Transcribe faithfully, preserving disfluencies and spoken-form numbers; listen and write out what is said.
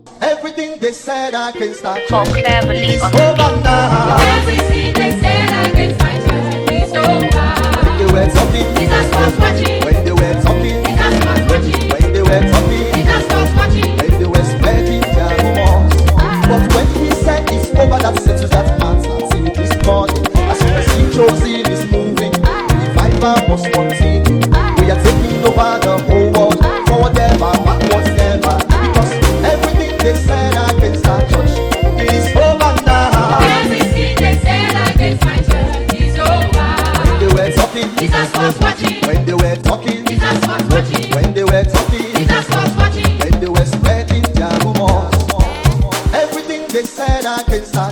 Everything they said I can start. More cleverly It's on over now. Everything they said against my church is over. When they were talking, Jesus was watching. when they were talking, Jesus was watching. when they were talking, Jesus was watching. when they were spreading their rumors. But when he said it's over, that settles that matter. Till this morning, as soon as he chosen is moving, revival was one thing. We are taking over the whole world, forward ever, backwards never. Because everything they said against our church is over now. Everything they said against my church is over. When they were talking, Jesus was watching. when they were talking, Jesus was watching. when they were talking, Jesus was watching. when they were spreading their rumors. Everything they said against our